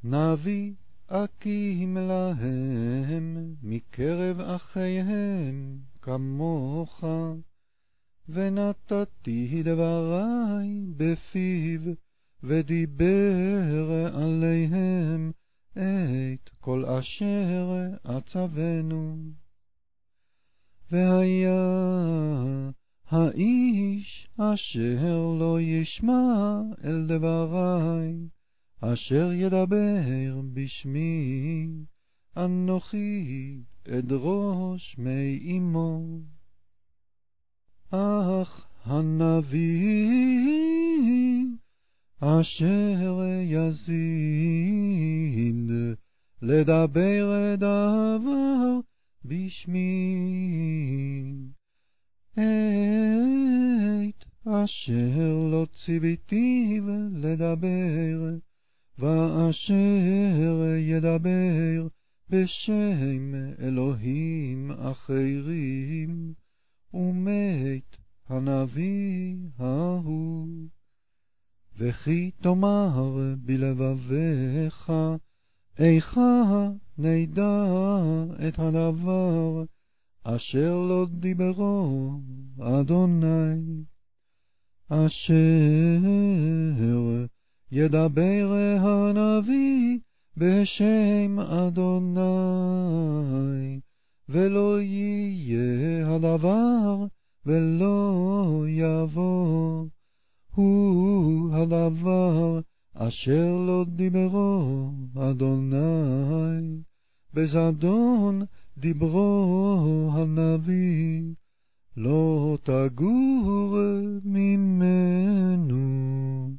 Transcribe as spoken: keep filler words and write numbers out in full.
נביא אקים להם מקרב אחיהם כמוך, ונתתי דברי בפיו, ודיבר עליהם את כל אשר אצוונו. והיה האיש אשר לא ישמע אל דברי, אשר ידבר בשמי, אנוכי אדרוש מאמו. אך הנביא אשר יזיד לדבר דבר בשמי, את אשר לא ציוויתיו לדבר, ואשר ידבר בשם אלוהים אחרים, ומת הנביא ההוא. וכי תאמר בלבבך, איכה נדע את הדבר אשר לא דיברו אדוני, אשר ידבר הנביא בשם אדוני, ולא יהיה הדבר ולא יבוא. הוא הדבר אשר לא דיברו אדוני, בזדון דיברו הנביא, לא תגור ממנו.